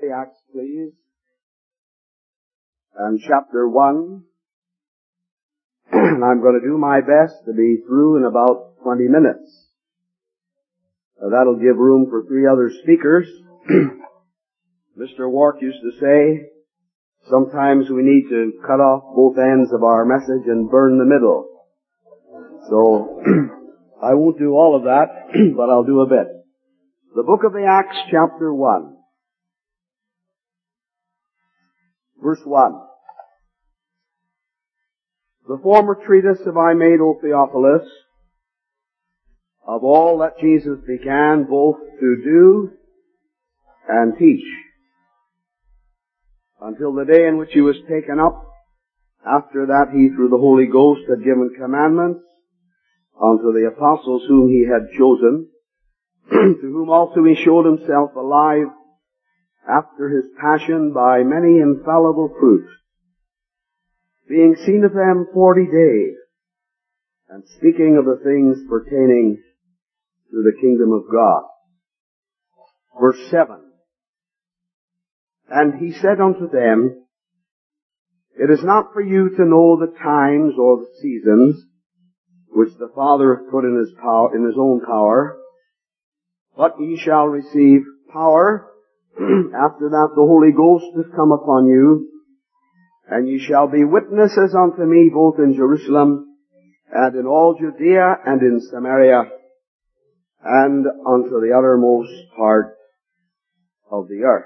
Acts, please. And chapter 1. I'm going to do my best to be through in about 20 minutes. That'll give room for 3 other speakers. Mr. Wark used to say, sometimes we need to cut off both ends of our message and burn the middle. So, I won't do all of that, but I'll do a bit. The book of the Acts, chapter 1. Verse 1. The former treatise have I made, O Theophilus, of all that Jesus began both to do and teach, until the day in which he was taken up. After that he, through the Holy Ghost, had given commandments unto the apostles whom he had chosen, to whom also he showed himself alive after his passion by many infallible proofs, being seen of them 40 days, and speaking of the things pertaining to the kingdom of God. Verse 7. And he said unto them, It is not for you to know the times or the seasons which the Father hath put in his power, in his own power, but ye shall receive power after that the Holy Ghost is come upon you, and ye shall be witnesses unto me both in Jerusalem and in all Judea and in Samaria and unto the uttermost part of the earth.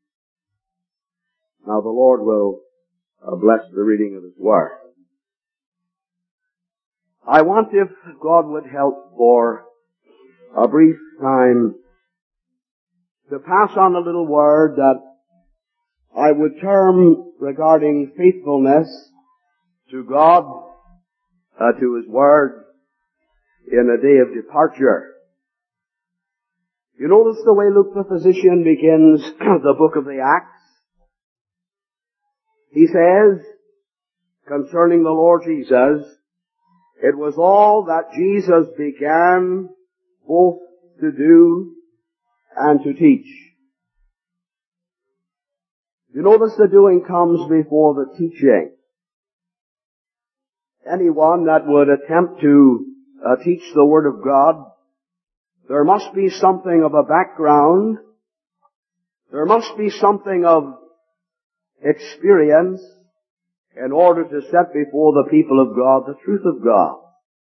Now the Lord will bless the reading of His Word. I want, if God would help, for a brief time to pass on a little word that I would term regarding faithfulness to God, to His Word in a day of departure. You notice the way Luke the physician begins the book of the Acts. He says, concerning the Lord Jesus, it was all that Jesus began both to do and to teach. You notice the doing comes before the teaching. Anyone that would attempt to teach the Word of God, there must be something of a background. There must be something of experience in order to set before the people of God the truth of God.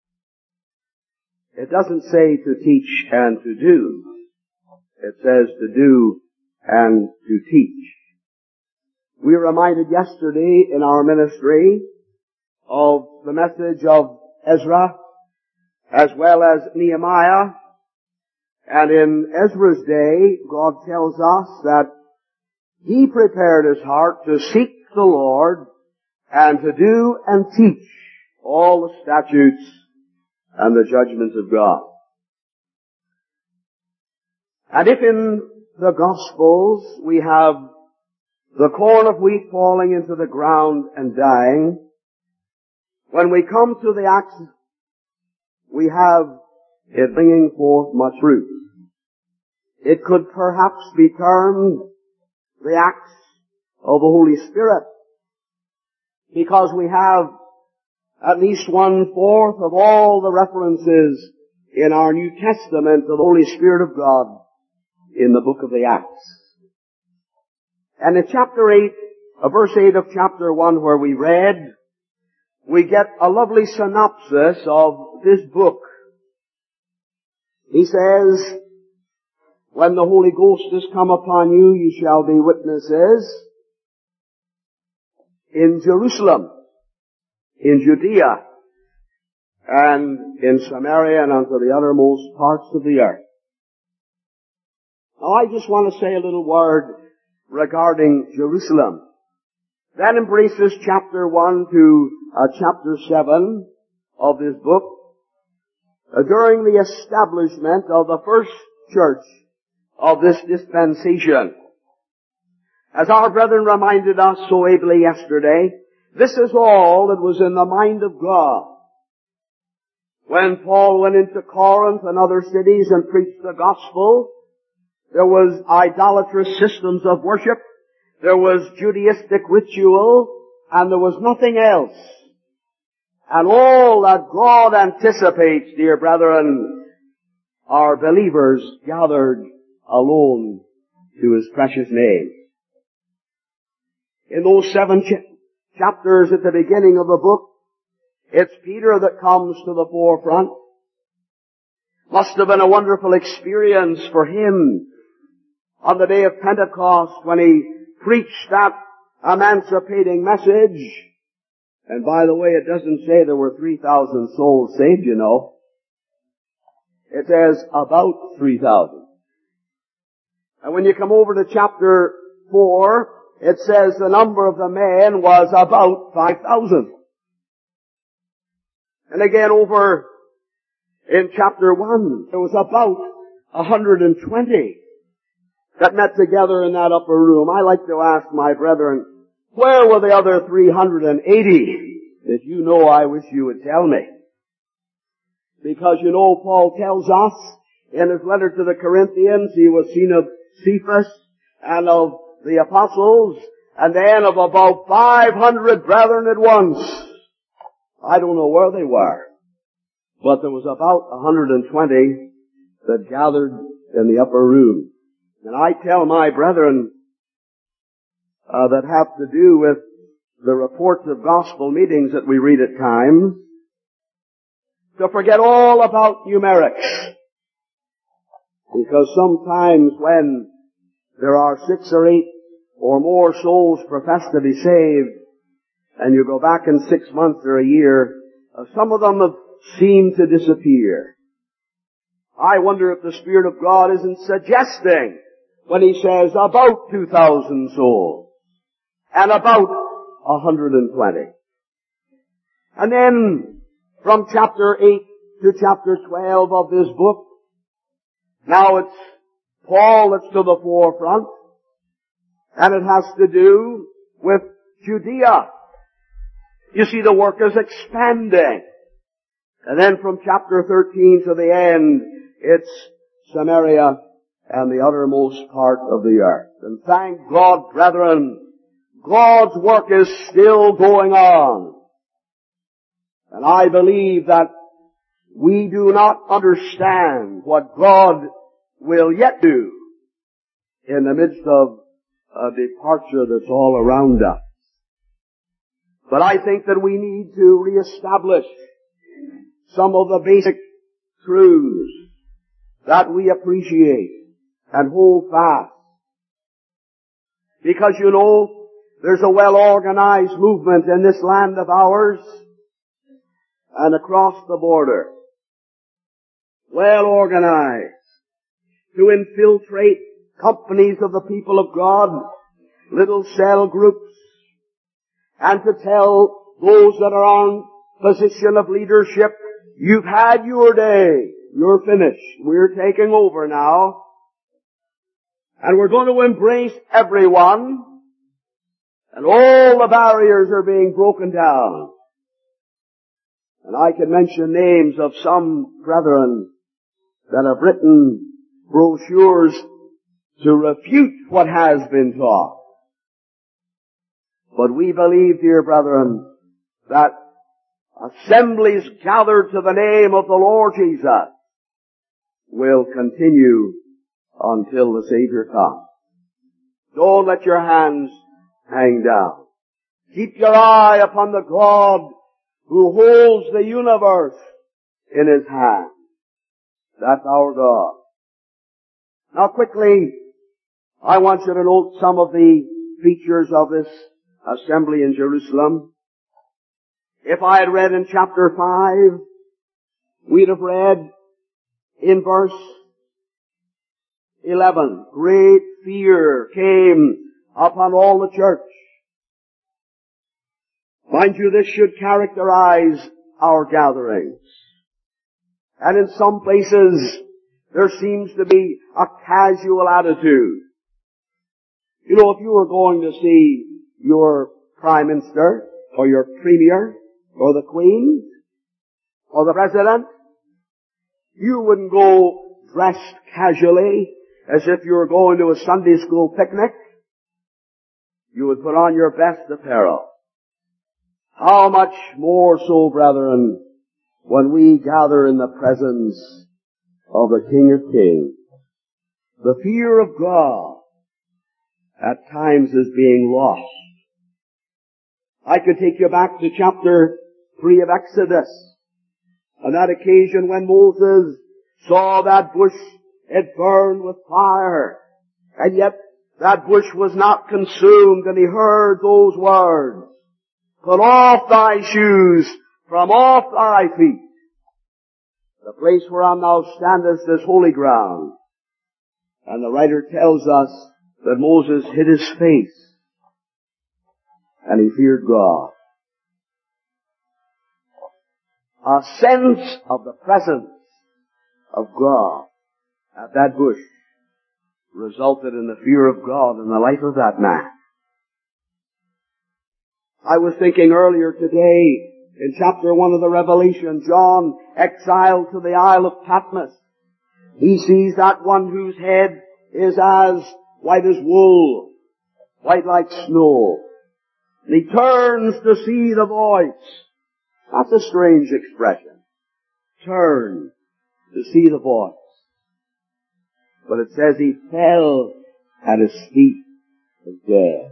It doesn't say to teach and to do. It says to do and to teach. We were reminded yesterday in our ministry of the message of Ezra as well as Nehemiah. And in Ezra's day, God tells us that he prepared his heart to seek the Lord and to do and teach all the statutes and the judgments of God. And if in the Gospels we have the corn of wheat falling into the ground and dying, when we come to the Acts, we have it bringing forth much fruit. It could perhaps be termed the Acts of the Holy Spirit, because we have at least 1/4 of all the references in our New Testament to the Holy Spirit of God in the book of the Acts. And in chapter 8, verse 8 of chapter 1 where we read, we get a lovely synopsis of this book. He says, when the Holy Ghost is come upon you, you shall be witnesses in Jerusalem, in Judea, and in Samaria, and unto the uttermost parts of the earth. Now I just want to say a little word regarding Jerusalem. That embraces chapter 1 to chapter 7 of this book. During the establishment of the first church of this dispensation. As our brethren reminded us so ably yesterday, this is all that was in the mind of God. When Paul went into Corinth and other cities and preached the gospel, There was idolatrous systems of worship. There was Judaistic ritual. And there was nothing else. And all that God anticipates, dear brethren, are believers gathered alone to His precious name. In those 7 chapters at the beginning of the book, it's Peter that comes to the forefront. Must have been a wonderful experience for him on the day of Pentecost when he preached that emancipating message. And by the way, it doesn't say there were 3,000 souls saved, you know. It says about 3,000. And when you come over to chapter 4, it says the number of the men was about 5,000. And again over in chapter 1, there was about 120 that met together in that upper room. I like to ask my brethren, where were the other 380? If you know, I wish you would tell me. Because you know, Paul tells us in his letter to the Corinthians, he was seen of Cephas and of the apostles, and then of about 500 brethren at once. I don't know where they were, but there was about 120 that gathered in the upper room. And I tell my brethren that have to do with the reports of gospel meetings that we read at times, to forget all about numerics. Because sometimes when there are 6 or 8 or more souls professed to be saved, and you go back in 6 months or a year, some of them have seemed to disappear. I wonder if the Spirit of God isn't suggesting when He says about 2,000 souls and about 120. And then from chapter 8 to chapter 12 of this book, now it's Paul that's to the forefront, and it has to do with Judea. You see, the work is expanding. And then from chapter 13 to the end, it's Samaria and the uttermost part of the earth. And thank God, brethren, God's work is still going on. And I believe that we do not understand what God will yet do in the midst of a departure that's all around us. But I think that we need to reestablish some of the basic truths that we appreciate and hold fast. Because you know, there's a well-organized movement in this land of ours and across the border. Well organized to infiltrate companies of the people of God, little cell groups, and to tell those that are on position of leadership, you've had your day, you're finished, we're taking over now, and we're going to embrace everyone, and all the barriers are being broken down. And I can mention names of some brethren that have written brochures to refute what has been taught. But we believe, dear brethren, that assemblies gathered to the name of the Lord Jesus will continue until the Savior comes. Don't let your hands hang down. Keep your eye upon the God who holds the universe in His hand. That's our God. Now quickly, I want you to note some of the features of this assembly in Jerusalem. If I had read in chapter 5, we'd have read in verse 11, great fear came upon all the church. Mind you, this should characterize our gatherings. And in some places, there seems to be a casual attitude. You know, if you were going to see your Prime Minister, or your Premier, or the Queen, or the President, you wouldn't go dressed casually as if you were going to a Sunday school picnic. You would put on your best apparel. How much more so, brethren, when we gather in the presence of the King of Kings. The fear of God at times is being lost. I could take you back to chapter 3 of Exodus. On that occasion when Moses saw that bush, it burned with fire. And yet that bush was not consumed, and he heard those words, "Put off thy shoes from off thy feet. The place whereon thou standest is holy ground." And the writer tells us that Moses hid his face, and he feared God. A sense of the presence of God at that bush resulted in the fear of God in the life of that man. I was thinking earlier today, in chapter 1 of the Revelation, John, exiled to the Isle of Patmos, he sees that one whose head is as white as wool, white like snow. And he turns to see the voice. That's a strange expression. Turn to see the voice. But it says he fell at his feet as dead.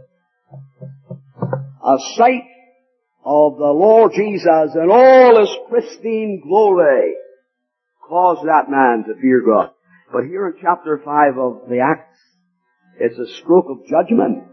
A sight of the Lord Jesus in all his pristine glory caused that man to fear God. But here in chapter 5 of the Acts, it's a stroke of judgment.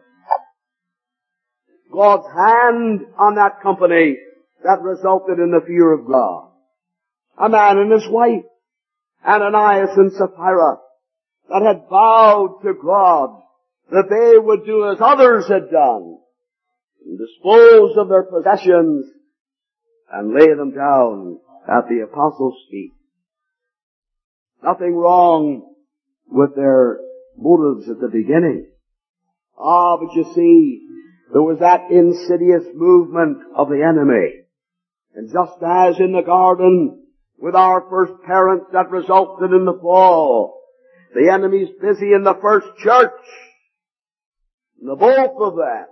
God's hand on that company that resulted in the fear of God. A man and his wife, Ananias and Sapphira, that had vowed to God that they would do as others had done, and dispose of their possessions and lay them down at the apostles' feet. Nothing wrong with their motives at the beginning. But you see, there was that insidious movement of the enemy. And just as in the garden with our first parents that resulted in the fall, the enemy's busy in the first church. And the both of them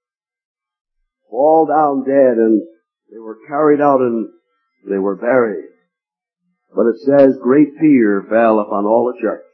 fall down dead, and they were carried out and they were buried. But it says great fear fell upon all the church.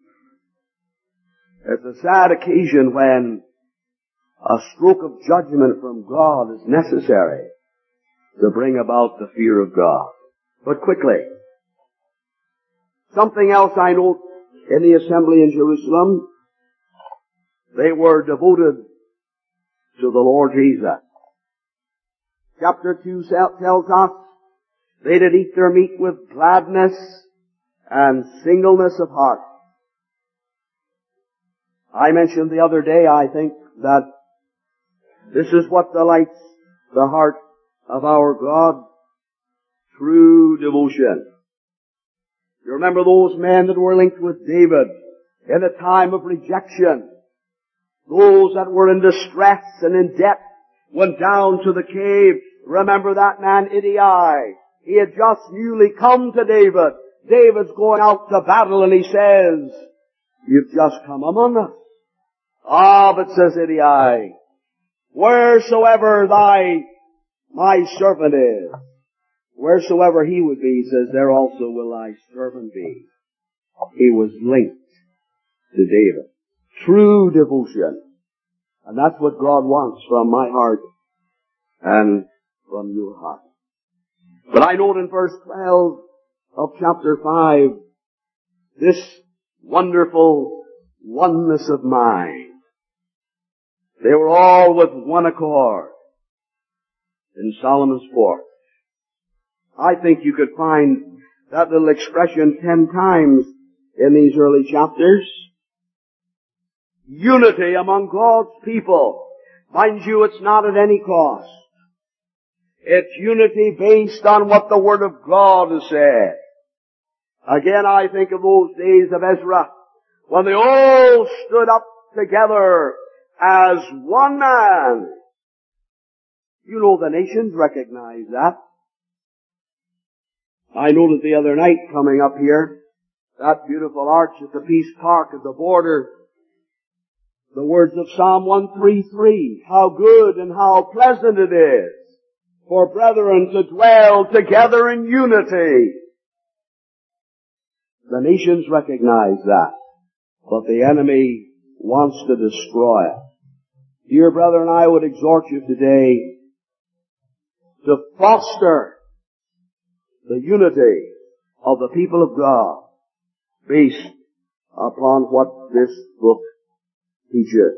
It's a sad occasion when a stroke of judgment from God is necessary to bring about the fear of God. But quickly, something else I note in the assembly in Jerusalem, they were devoted to the Lord Jesus. Chapter 2 tells us they did eat their meat with gladness and singleness of heart. I mentioned the other day, I think, that this is what delights the heart of our God, true devotion. You remember those men that were linked with David in a time of rejection. Those that were in distress and in debt went down to the cave. Remember that man Idai. He had just newly come to David. David's going out to battle and he says, "You've just come among us." But says Idai, "Wheresoever my servant is, wheresoever he would be," he says, "there also will thy servant be." He was linked to David. True devotion. And that's what God wants from my heart and from your heart. But I note in verse 12 of chapter 5, this wonderful oneness of mind. They were all with one accord in Solomon's porch. I think you could find that little expression 10 times in these early chapters. Unity among God's people. Mind you, it's not at any cost. It's unity based on what the Word of God has said. Again, I think of those days of Ezra, when they all stood up together as one man. You know the nations recognize that. I noted the other night coming up here that beautiful arch at the Peace Park at the border, the words of Psalm 133, how good and how pleasant it is for brethren to dwell together in unity. The nations recognize that, but the enemy wants to destroy it. Dear brethren, I would exhort you today to foster the unity of the people of God based upon what this book teaches.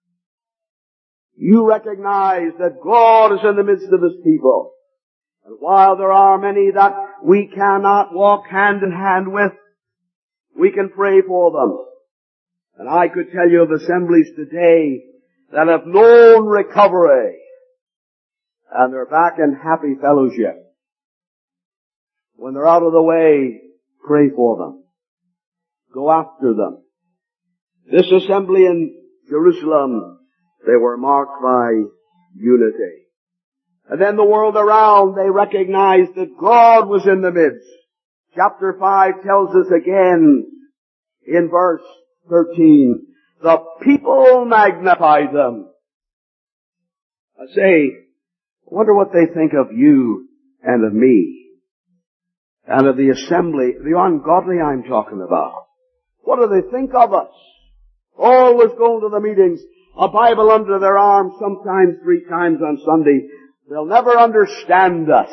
You recognize that God is in the midst of His people. And while there are many that we cannot walk hand in hand with, we can pray for them. And I could tell you of assemblies today that have known recovery, and they're back in happy fellowship. When they're out of the way, pray for them. Go after them. This assembly in Jerusalem, they were marked by unity. And then the world around, they recognized that God was in the midst. Chapter 5 tells us again in verse 13, the people magnified them. I say, I wonder what they think of you and of me and of the assembly, the ungodly I'm talking about. What do they think of us? Always going to the meetings, a Bible under their arm, sometimes 3 times on Sunday. They'll never understand us.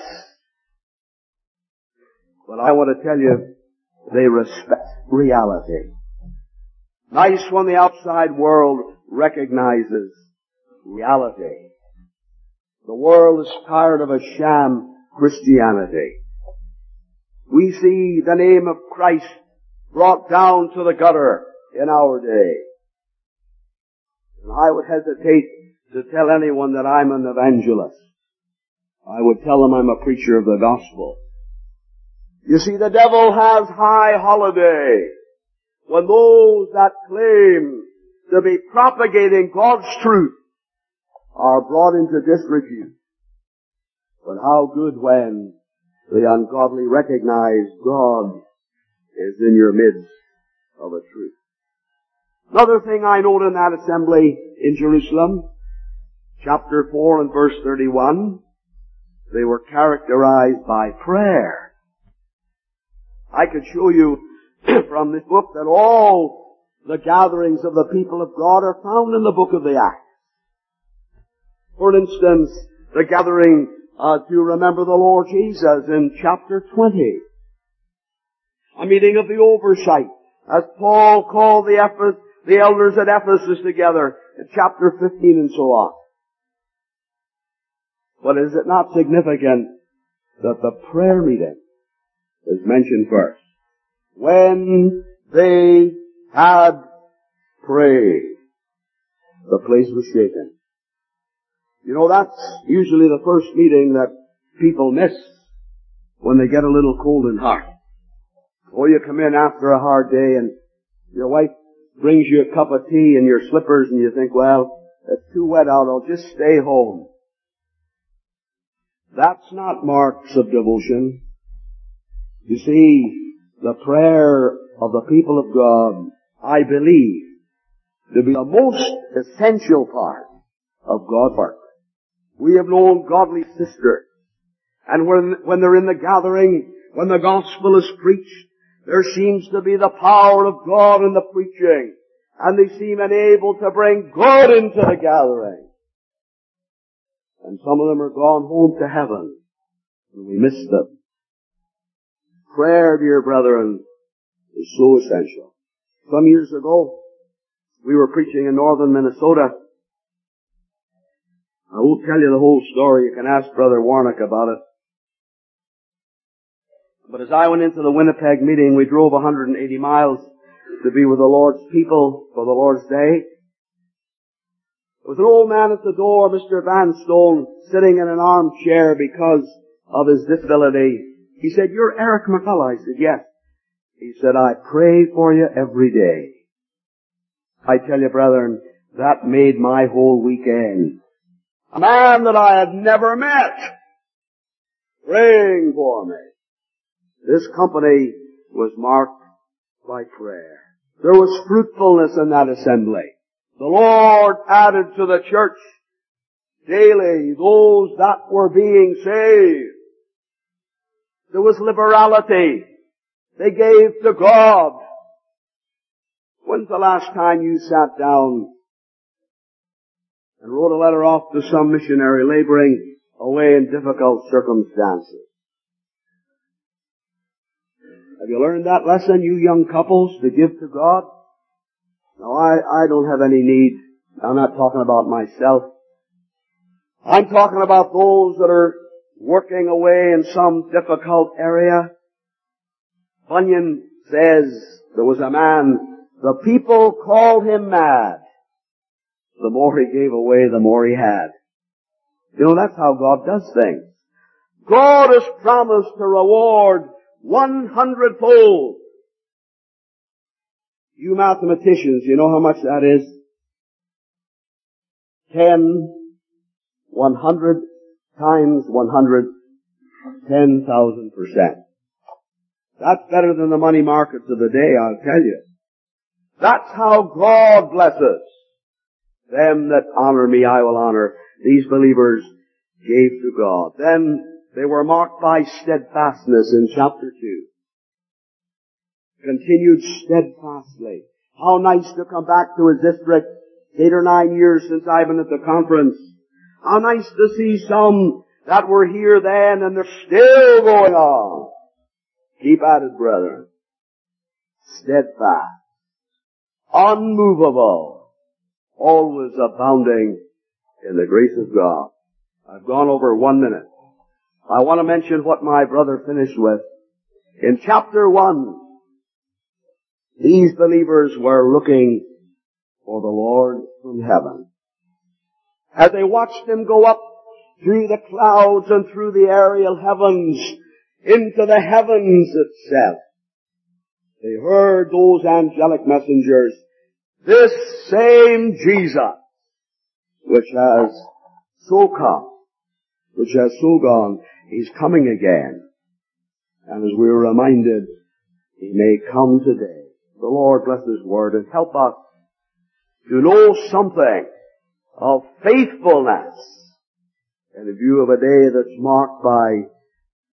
But I want to tell you, they respect reality. Nice when the outside world recognizes reality. The world is tired of a sham Christianity. We see the name of Christ brought down to the gutter in our day. And I would hesitate to tell anyone that I'm an evangelist. I would tell them I'm a preacher of the gospel. You see, the devil has high holiday when those that claim to be propagating God's truth are brought into disrepute. But how good when the ungodly recognize God is in your midst of a truth. Another thing I note in that assembly in Jerusalem, chapter 4 and verse 31, they were characterized by prayer. I could show you from this book that all the gatherings of the people of God are found in the book of the Acts. For instance, the gathering to remember the Lord Jesus in chapter 20. A meeting of the oversight, as Paul called the elders at Ephesus together in chapter 15 and so on. But is it not significant that the prayer meeting is mentioned first? When they had prayed, the place was shaken. You know, that's usually the first meeting that people miss when they get a little cold in heart. Or you come in after a hard day and your wife brings you a cup of tea and your slippers and you think, well, it's too wet out, I'll just stay home. That's not marks of devotion. You see, the prayer of the people of God, I believe, to be the most essential part of God's work. We have known godly sisters, and when they're in the gathering, when the gospel is preached, there seems to be the power of God in the preaching, and they seem unable to bring God into the gathering. And some of them are gone home to heaven, and we miss them. Prayer, dear brethren, is so essential. Some years ago, we were preaching in northern Minnesota. I won't tell you the whole story. You can ask Brother Warnock about it. But as I went into the Winnipeg meeting, we drove 180 miles to be with the Lord's people for the Lord's Day. There was an old man at the door, Mr. Van Stone, sitting in an armchair because of his disability. He said, "You're Eric McCullough." I said, "Yes." He said, "I pray for you every day." I tell you, brethren, that made my whole weekend. A man that I had never met, praying for me. This company was marked by prayer. There was fruitfulness in that assembly. The Lord added to the church daily those that were being saved. There was liberality. They gave to God. When's the last time you sat down and wrote a letter off to some missionary laboring away in difficult circumstances? Have you learned that lesson, you young couples, to give to God? No, I don't have any need. I'm not talking about myself. I'm talking about those that are working away in some difficult area. Bunyan says there was a man, the people called him mad. The more he gave away, the more he had. You know, that's how God does things. God has promised to reward 100-fold. You mathematicians, you know how much that is? 100 times 100, 10,000%. That's better than the money markets of the day, I'll tell you. That's how God blesses. Them that honor me, I will honor. These believers gave to God. Then they were marked by steadfastness in chapter 2. Continued steadfastly. How nice to come back to his district 8 or 9 years since I've been at the conference. How nice to see some that were here then and they're still going on. Keep at it, brethren. Steadfast. Unmovable. Always abounding in the grace of God. I've gone over 1 minute. I want to mention what my brother finished with. In chapter 1, these believers were looking for the Lord from heaven. As they watched him go up through the clouds and through the aerial heavens into the heavens itself, they heard those angelic messengers, this same Jesus, which has so come, which has so gone, he's coming again. And as we are reminded, he may come today. The Lord bless his word and help us to know something of faithfulness in view of a day that's marked by